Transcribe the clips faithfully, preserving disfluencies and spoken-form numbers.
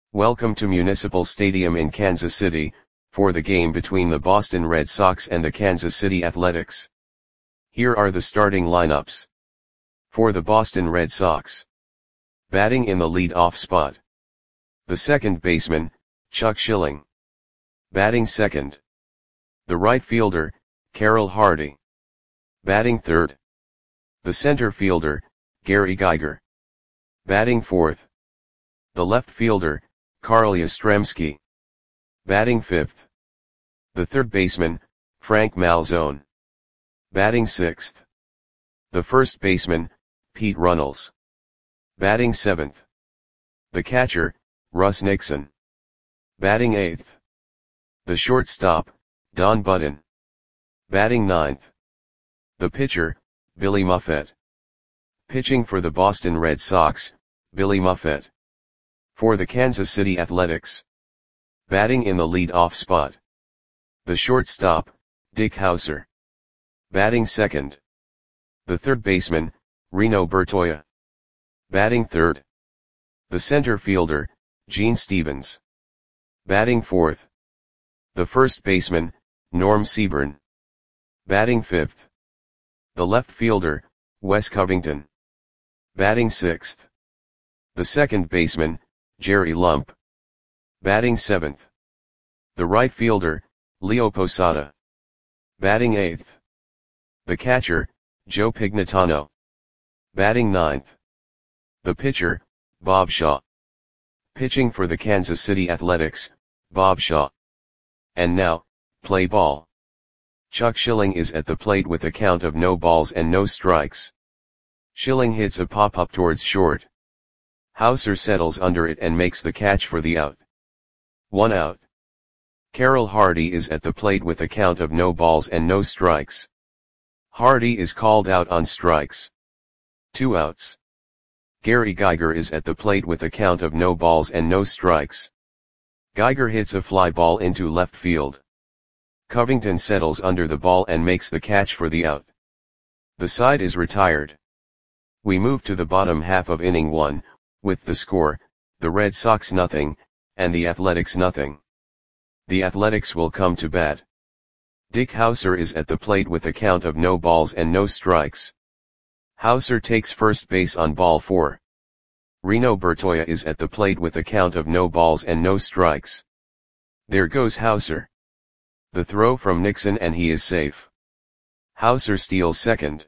Welcome to Municipal Stadium in Kansas City, for the game between the Boston Red Sox and the Kansas City Athletics. Here are the starting lineups. For the Boston Red Sox. Batting in the lead-off spot. The second baseman, Chuck Schilling. Batting second. The right fielder, Carroll Hardy. Batting third. The center fielder, Gary Geiger. Batting fourth. The left fielder, Carl Yastrzemski. Batting fifth. The third baseman, Frank Malzone. Batting sixth. The first baseman, Pete Runnels. Batting seventh. The catcher, Russ Nixon. Batting eighth. The shortstop, Don Button. Batting ninth. The pitcher, Billy Muffet. Pitching for the Boston Red Sox, Billy Muffet. For the Kansas City Athletics. Batting in the lead-off spot. The shortstop, Dick Howser. Batting second. The third baseman, Reno Bertoia. Batting third. The center fielder, Gene Stevens. Batting fourth. The first baseman, Norm Seaburn. Batting fifth. The left fielder, Wes Covington. Batting sixth. The second baseman, Jerry Lump. Batting seventh. The right fielder, Leo Posada. Batting eighth. The catcher, Joe Pignatano. Batting ninth. The pitcher, Bob Shaw. Pitching for the Kansas City Athletics, Bob Shaw. And now, play ball. Chuck Schilling is at the plate with a count of no balls and no strikes. Schilling hits a pop-up towards short. Howser settles under it and makes the catch for the out. One out. Carroll Hardy is at the plate with a count of no balls and no strikes. Hardy is called out on strikes. Two outs. Gary Geiger is at the plate with a count of no balls and no strikes. Geiger hits a fly ball into left field. Covington settles under the ball and makes the catch for the out. The side is retired. We move to the bottom half of inning one, with the score, the Red Sox nothing, and the Athletics nothing. The Athletics will come to bat. Dick Howser is at the plate with a count of no balls and no strikes. Howser takes first base on ball four. Reno Bertoia is at the plate with a count of no balls and no strikes. There goes Howser. The throw from Nixon and he is safe. Howser steals second.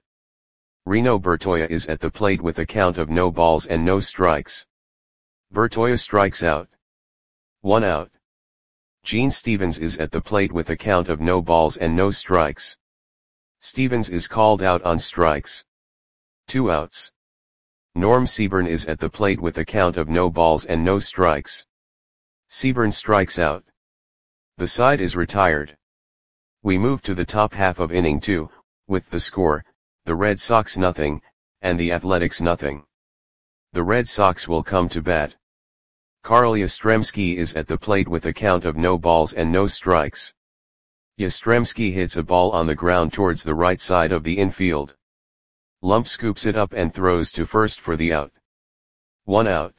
Reno Bertoia is at the plate with a count of no balls and no strikes. Bertoia strikes out. One out. Gene Stevens is at the plate with a count of no balls and no strikes. Stevens is called out on strikes. Two outs. Norm Seaburn is at the plate with a count of no balls and no strikes. Seaburn strikes out. The side is retired. We move to the top half of inning two, with the score, the Red Sox nothing, and the Athletics nothing. The Red Sox will come to bat. Carl Yastrzemski is at the plate with a count of no balls and no strikes. Yastrzemski hits a ball on the ground towards the right side of the infield. Lump scoops it up and throws to first for the out. One out.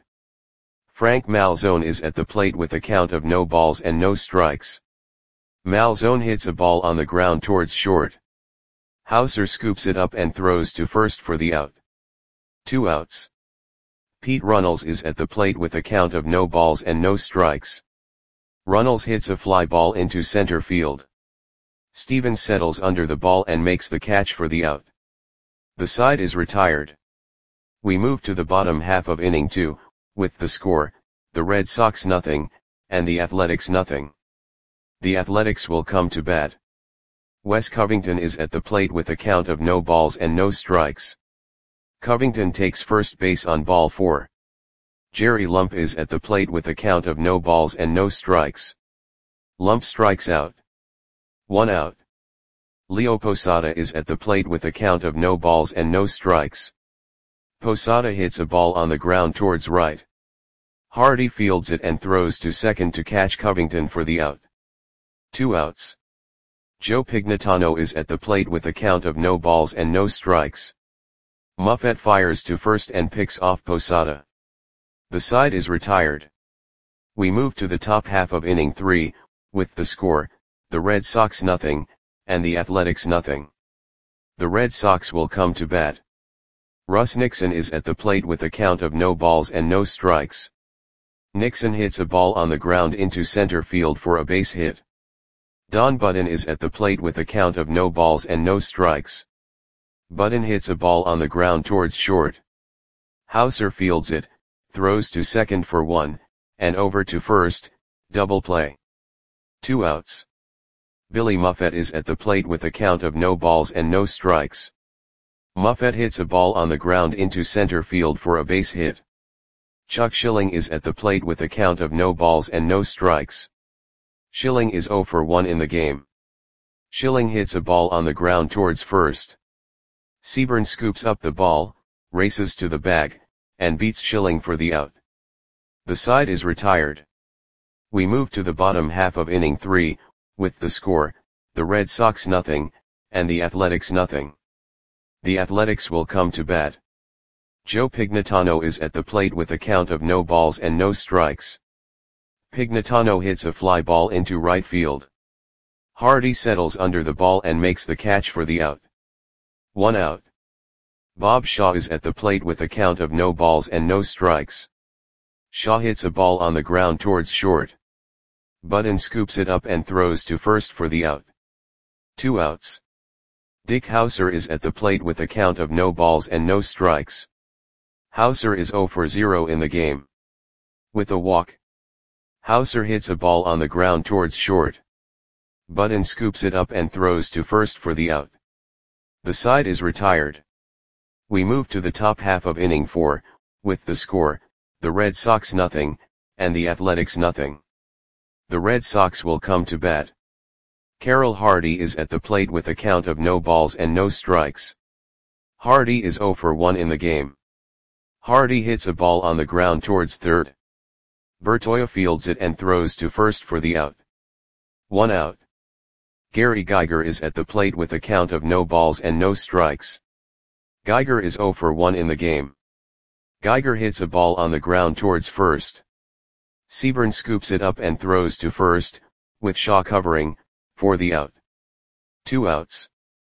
Frank Malzone is at the plate with a count of no balls and no strikes. Malzone hits a ball on the ground towards short. Howser scoops it up and throws to first for the out. Two outs. Pete Runnels is at the plate with a count of no balls and no strikes. Runnels hits a fly ball into center field. Stevens settles under the ball and makes the catch for the out. The side is retired. We move to the bottom half of inning two, with the score, the Red Sox nothing, and the Athletics nothing. The Athletics will come to bat. Wes Covington is at the plate with a count of no balls and no strikes. Covington takes first base on ball four. Jerry Lump is at the plate with a count of no balls and no strikes. Lump strikes out. One out. Leo Posada is at the plate with a count of no balls and no strikes. Posada hits a ball on the ground towards right. Hardy fields it and throws to second to catch Covington for the out. Two outs. Joe Pignatano is at the plate with a count of no balls and no strikes. Muffet fires to first and picks off Posada. The side is retired. We move to the top half of inning three, with the score, the Red Sox nothing, and the Athletics nothing. The Red Sox will come to bat. Russ Nixon is at the plate with a count of no balls and no strikes. Nixon hits a ball on the ground into center field for a base hit. Don Button is at the plate with a count of no balls and no strikes. Button hits a ball on the ground towards short. Hauser fields it, throws to second for one, and over to first, double play. Two outs. Billy Muffet is at the plate with a count of no balls and no strikes. Muffet hits a ball on the ground into center field for a base hit. Chuck Schilling is at the plate with a count of no balls and no strikes. Schilling is zero for one in the game. Schilling hits a ball on the ground towards first. Seaburn scoops up the ball, races to the bag, and beats Schilling for the out. The side is retired. We move to the bottom half of inning three, with the score, the Red Sox nothing, and the Athletics nothing. The Athletics will come to bat. Joe Pignatano is at the plate with a count of no balls and no strikes. Pignatano hits a fly ball into right field. Hardy settles under the ball and makes the catch for the out. One out. Bob Shaw is at the plate with a count of no balls and no strikes. Shaw hits a ball on the ground towards short. Button scoops it up and throws to first for the out. Two outs. Dick Hauser is at the plate with a count of no balls and no strikes. Hauser is zero for zero in the game. With a walk. Hauser hits a ball on the ground towards short. Button scoops it up and throws to first for the out. The side is retired. We move to the top half of inning four, with the score, the Red Sox nothing, and the Athletics nothing. The Red Sox will come to bat. Carroll Hardy is at the plate with a count of no balls and no strikes. Hardy is zero for one in the game. Hardy hits a ball on the ground towards third. Bertoia fields it and throws to first for the out. One out. Gary Geiger is at the plate with a count of no balls and no strikes. Geiger is zero for one in the game. Geiger hits a ball on the ground towards first. Seaburn scoops it up and throws to first, with Shaw covering, for the out. Two outs.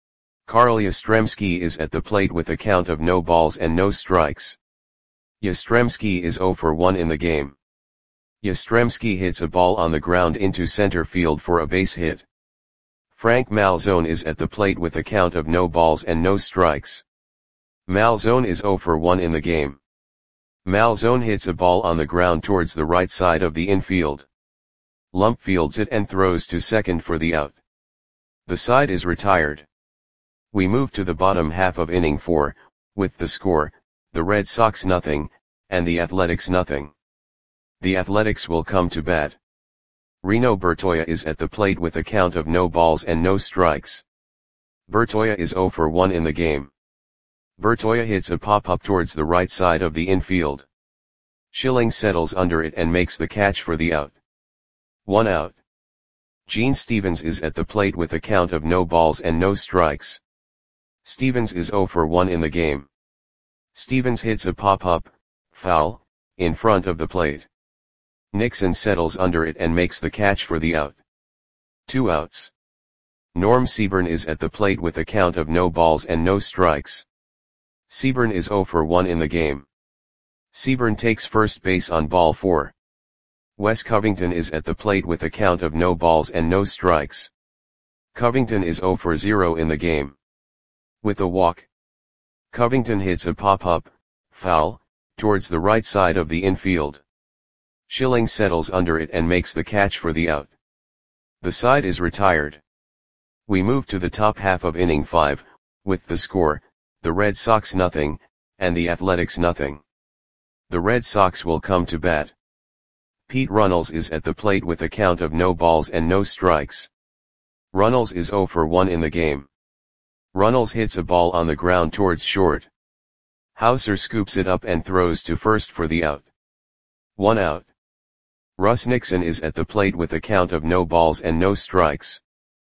Carl Yastrzemski is at the plate with a count of no balls and no strikes. Yastrzemski is zero for one in the game. Yastrzemski hits a ball on the ground into center field for a base hit. Frank Malzone is at the plate with a count of no balls and no strikes. Malzone is zero for one in the game. Malzone hits a ball on the ground towards the right side of the infield. Lump fields it and throws to second for the out. The side is retired. We move to the bottom half of inning four, with the score, the Red Sox nothing, and the Athletics nothing. The Athletics will come to bat. Reno Bertoia is at the plate with a count of no balls and no strikes. Bertoia is zero for one in the game. Bertoia hits a pop-up towards the right side of the infield. Schilling settles under it and makes the catch for the out. One out. Gene Stevens is at the plate with a count of no balls and no strikes. Stevens is zero for one in the game. Stevens hits a pop-up, foul, in front of the plate. Nixon settles under it and makes the catch for the out. Two outs. Norm Seaburn is at the plate with a count of no balls and no strikes. Seaburn is zero for one in the game. Seaburn takes first base on ball four. Wes Covington is at the plate with a count of no balls and no strikes. Covington is zero for zero in the game. With a walk. Covington hits a pop-up, foul, towards the right side of the infield. Schilling settles under it and makes the catch for the out. The side is retired. We move to the top half of inning five, with the score, the Red Sox nothing, and the Athletics nothing. The Red Sox will come to bat. Pete Runnels is at the plate with a count of no balls and no strikes. Runnels is zero for one in the game. Runnels hits a ball on the ground towards short. Hauser scoops it up and throws to first for the out. One out. Russ Nixon is at the plate with a count of no balls and no strikes.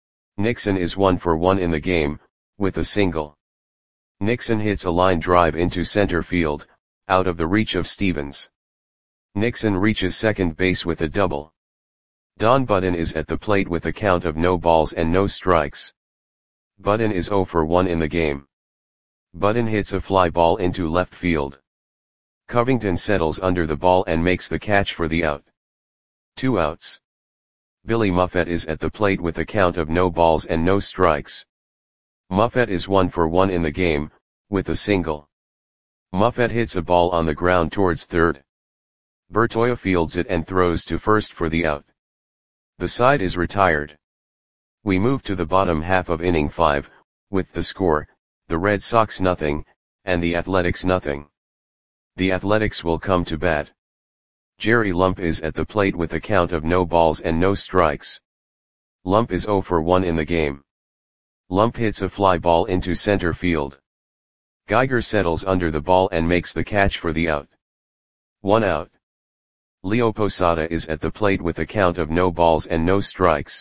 Nixon is one for one in the game, with a single. Nixon hits a line drive into center field, out of the reach of Stevens. Nixon reaches second base with a double. Don Button is at the plate with a count of no balls and no strikes. Button is zero for one in the game. Button hits a fly ball into left field. Covington settles under the ball and makes the catch for the out. Two outs. Billy Muffet is at the plate with a count of no balls and no strikes. Muffet is one for one in the game, with a single. Muffet hits a ball on the ground towards third. Bertoia fields it and throws to first for the out. The side is retired. We move to the bottom half of inning five, with the score, the Red Sox nothing, and the Athletics nothing. The Athletics will come to bat. Jerry Lump is at the plate with a count of no balls and no strikes. Lump is zero for one in the game. Lump hits a fly ball into center field. Geiger settles under the ball and makes the catch for the out. One out. Leo Posada is at the plate with a count of no balls and no strikes.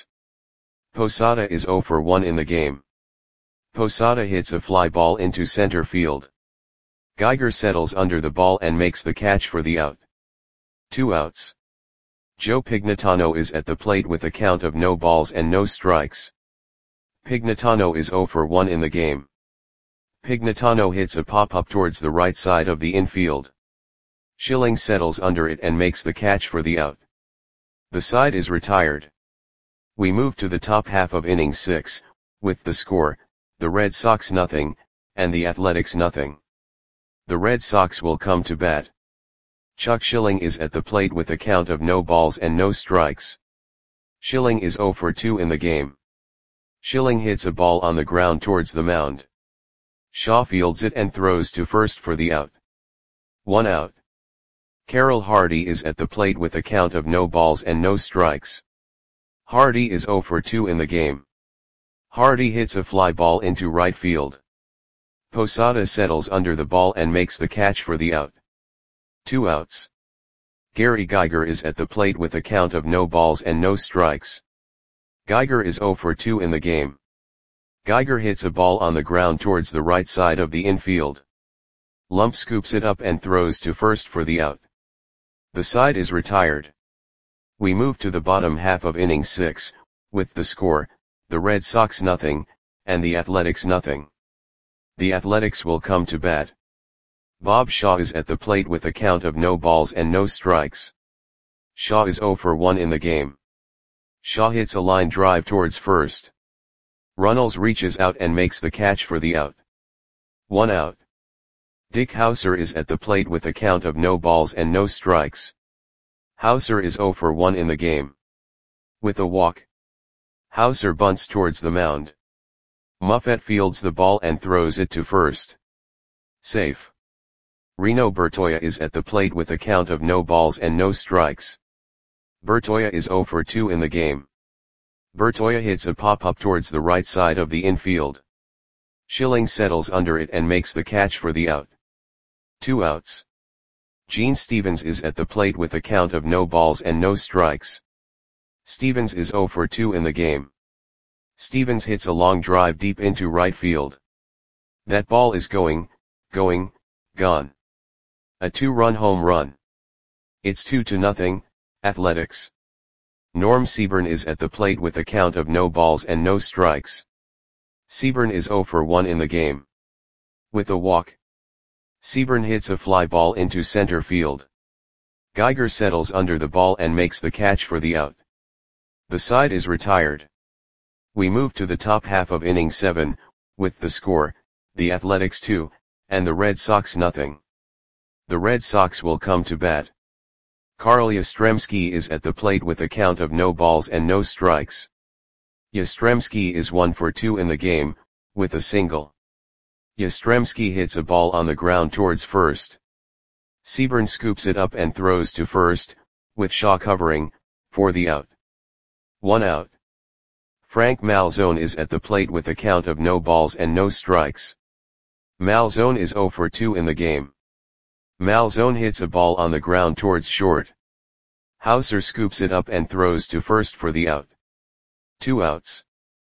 Posada is zero for one in the game. Posada hits a fly ball into center field. Geiger settles under the ball and makes the catch for the out. Two outs. Joe Pignatano is at the plate with a count of no balls and no strikes. Pignatano is zero for one in the game. Pignatano hits a pop-up towards the right side of the infield. Schilling settles under it and makes the catch for the out. The side is retired. We move to the top half of inning six, with the score, the Red Sox nothing, and the Athletics nothing. The Red Sox will come to bat. Chuck Schilling is at the plate with a count of no balls and no strikes. Schilling is zero for two in the game. Schilling hits a ball on the ground towards the mound. Shaw fields it and throws to first for the out. One out. Carroll Hardy is at the plate with a count of no balls and no strikes. Hardy is zero for two in the game. Hardy hits a fly ball into right field. Posada settles under the ball and makes the catch for the out. Two outs. Gary Geiger is at the plate with a count of no balls and no strikes. Geiger is zero for two in the game. Geiger hits a ball on the ground towards the right side of the infield. Lump scoops it up and throws to first for the out. The side is retired. We move to the bottom half of inning six, with the score, the Red Sox nothing, and the Athletics nothing. The Athletics will come to bat. Bob Shaw is at the plate with a count of no balls and no strikes. Shaw is zero for one in the game. Shaw hits a line drive towards first. Runnels reaches out and makes the catch for the out. One out. Dick Hauser is at the plate with a count of no balls and no strikes. Hauser is zero for one in the game. With a walk. Hauser bunts towards the mound. Muffet fields the ball and throws it to first. Safe. Reno Bertoia is at the plate with a count of no balls and no strikes. Bertoia is zero for two in the game. Bertoia hits a pop-up towards the right side of the infield. Schilling settles under it and makes the catch for the out. Two outs. Gene Stevens is at the plate with a count of no balls and no strikes. Stevens is zero for two in the game. Stevens hits a long drive deep into right field. That ball is going, going, gone. A two-run home run. It's two to nothing, Athletics. Norm Seaburn is at the plate with a count of no balls and no strikes. Seaburn is zero for one in the game. With a walk. Seaburn hits a fly ball into center field. Geiger settles under the ball and makes the catch for the out. The side is retired. We move to the top half of inning seven, with the score, the Athletics two, and the Red Sox nothing. The Red Sox will come to bat. Carl Yastrzemski is at the plate with a count of no balls and no strikes. Yastrzemski is one for two in the game, with a single. Yastrzemski hits a ball on the ground towards first. Seaburn scoops it up and throws to first, with Shaw covering, for the out. One out. Frank Malzone is at the plate with a count of no balls and no strikes. Malzone is zero for two in the game. Malzone hits a ball on the ground towards short. Hauser scoops it up and throws to first for the out. Two outs.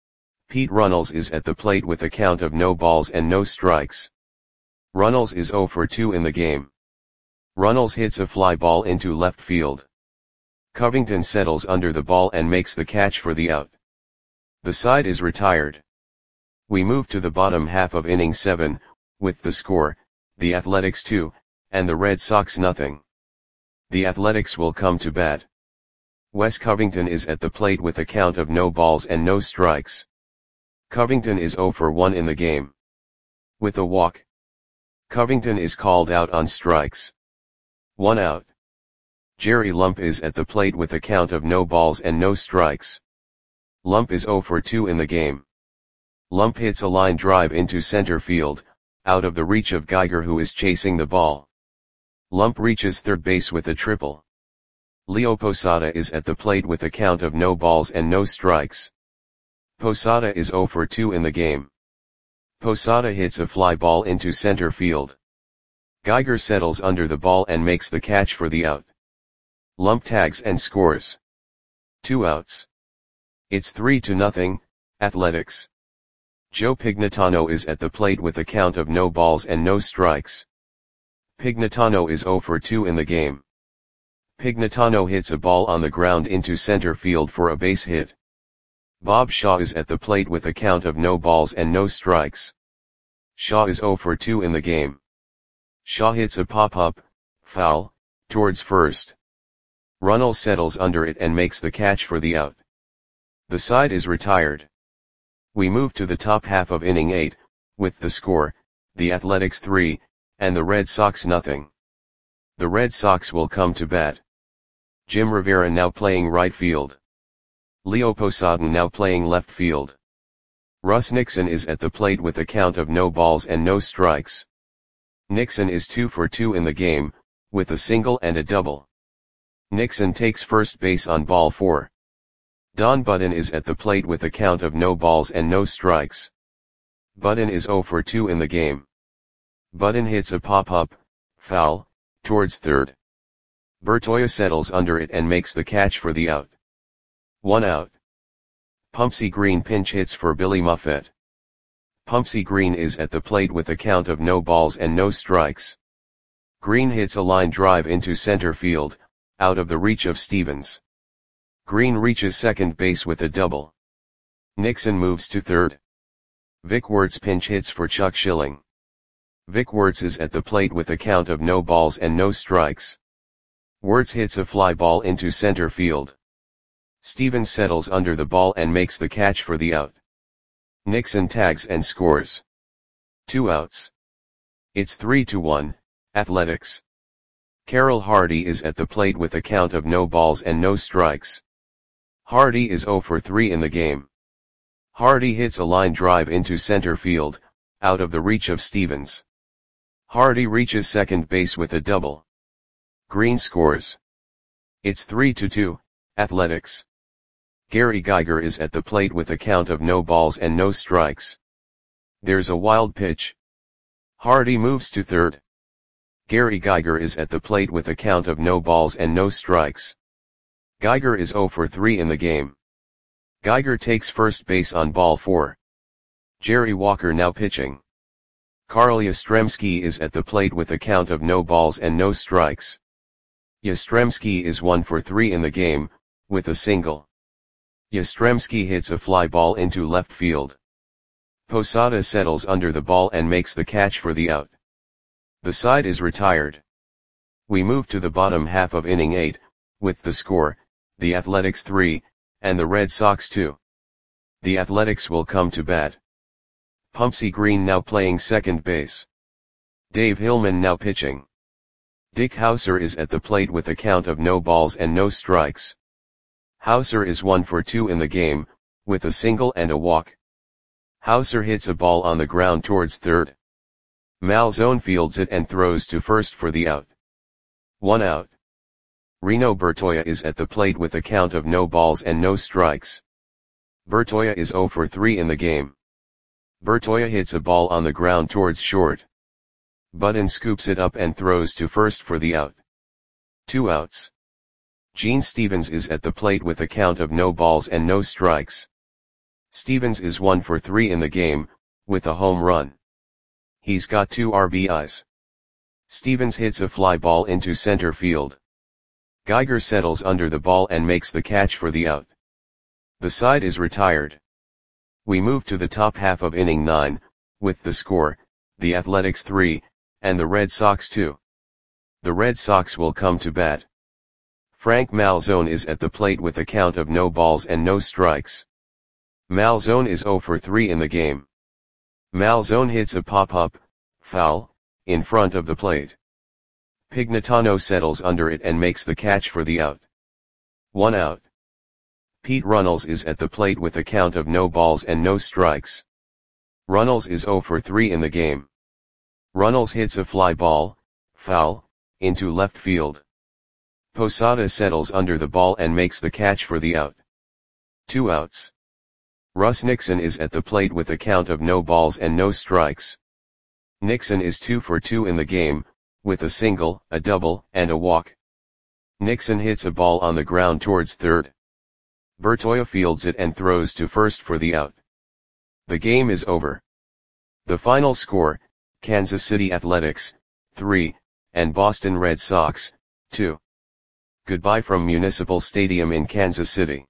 Pete Runnels is at the plate with a count of no balls and no strikes. Runnels is zero for two in the game. Runnels hits a fly ball into left field. Covington settles under the ball and makes the catch for the out. The side is retired. We move to the bottom half of inning seven, with the score, the Athletics two, and the Red Sox nothing. The Athletics will come to bat. Wes Covington is at the plate with a count of no balls and no strikes. Covington is zero for one in the game. With a walk, Covington is called out on strikes. One out. Jerry Lump is at the plate with a count of no balls and no strikes. Lump is zero for two in the game. Lump hits a line drive into center field, out of the reach of Geiger, who is chasing the ball. Lump reaches third base with a triple. Leo Posada is at the plate with a count of no balls and no strikes. Posada is zero for two in the game. Posada hits a fly ball into center field. Geiger settles under the ball and makes the catch for the out. Lump tags and scores. Two outs. It's three to nothing, Athletics. Joe Pignatano is at the plate with a count of no balls and no strikes. Pignatano is zero for two in the game. Pignatano hits a ball on the ground into center field for a base hit. Bob Shaw is at the plate with a count of no balls and no strikes. Shaw is zero for two in the game. Shaw hits a pop-up, foul, towards first. Runnels settles under it and makes the catch for the out. The side is retired. We move to the top half of inning eight, with the score, the Athletics three, and the Red Sox nothing. The Red Sox will come to bat. Jim Rivera now playing right field. Leo Posada now playing left field. Russ Nixon is at the plate with a count of no balls and no strikes. Nixon is two for two in the game, with a single and a double. Nixon takes first base on ball four. Don Budden is at the plate with a count of no balls and no strikes. Budden is zero for two in the game. Budden hits a pop-up, foul, towards third. Bertoia settles under it and makes the catch for the out. One out. Pumpsy Green pinch hits for Billy Muffet. Pumpsy Green is at the plate with a count of no balls and no strikes. Green hits a line drive into center field, out of the reach of Stevens. Green reaches second base with a double. Nixon moves to third. Vic Wertz pinch hits for Chuck Schilling. Vic Wertz is at the plate with a count of no balls and no strikes. Wertz hits a fly ball into center field. Stevens settles under the ball and makes the catch for the out. Nixon tags and scores. Two outs. It's three to one, Athletics. Carroll Hardy is at the plate with a count of no balls and no strikes. Hardy is zero for three in the game. Hardy hits a line drive into center field, out of the reach of Stevens. Hardy reaches second base with a double. Green scores. It's three to two, Athletics. Gary Geiger is at the plate with a count of no balls and no strikes. There's a wild pitch. Hardy moves to third. Gary Geiger is at the plate with a count of no balls and no strikes. Geiger is zero for three in the game. Geiger takes first base on ball four. Jerry Walker now pitching. Carl Yastrzemski is at the plate with a count of no balls and no strikes. Yastrzemski is one for three in the game, with a single. Yastrzemski hits a fly ball into left field. Posada settles under the ball and makes the catch for the out. The side is retired. We move to the bottom half of inning eight, with the score, the Athletics three, and the Red Sox two. The Athletics will come to bat. Pumpsy Green now playing second base. Dave Hillman now pitching. Dick Hauser is at the plate with a count of no balls and no strikes. Hauser is one for two in the game, with a single and a walk. Hauser hits a ball on the ground towards third. Malzone fields it and throws to first for the out. One out. Reno Bertoia is at the plate with a count of no balls and no strikes. Bertoia is zero for three in the game. Bertoia hits a ball on the ground towards short. Budden scoops it up and throws to first for the out. Two outs. Gene Stevens is at the plate with a count of no balls and no strikes. Stevens is one for three in the game, with a home run. He's got two R B Is. Stevens hits a fly ball into center field. Geiger settles under the ball and makes the catch for the out. The side is retired. We move to the top half of inning nine, with the score, the Athletics three, and the Red Sox two. The Red Sox will come to bat. Frank Malzone is at the plate with a count of no balls and no strikes. Malzone is oh for three in the game. Malzone hits a pop-up, foul, in front of the plate. Pignatano settles under it and makes the catch for the out. One out. Pete Runnels is at the plate with a count of no balls and no strikes. Runnels is oh for three in the game. Runnels hits a fly ball, foul, into left field. Posada settles under the ball and makes the catch for the out. Two outs. Russ Nixon is at the plate with a count of no balls and no strikes. Nixon is two for two in the game, with a single, a double, and a walk. Nixon hits a ball on the ground towards third. Bertoia fields it and throws to first for the out. The game is over. The final score, Kansas City Athletics, three, and Boston Red Sox, two. Goodbye from Municipal Stadium in Kansas City.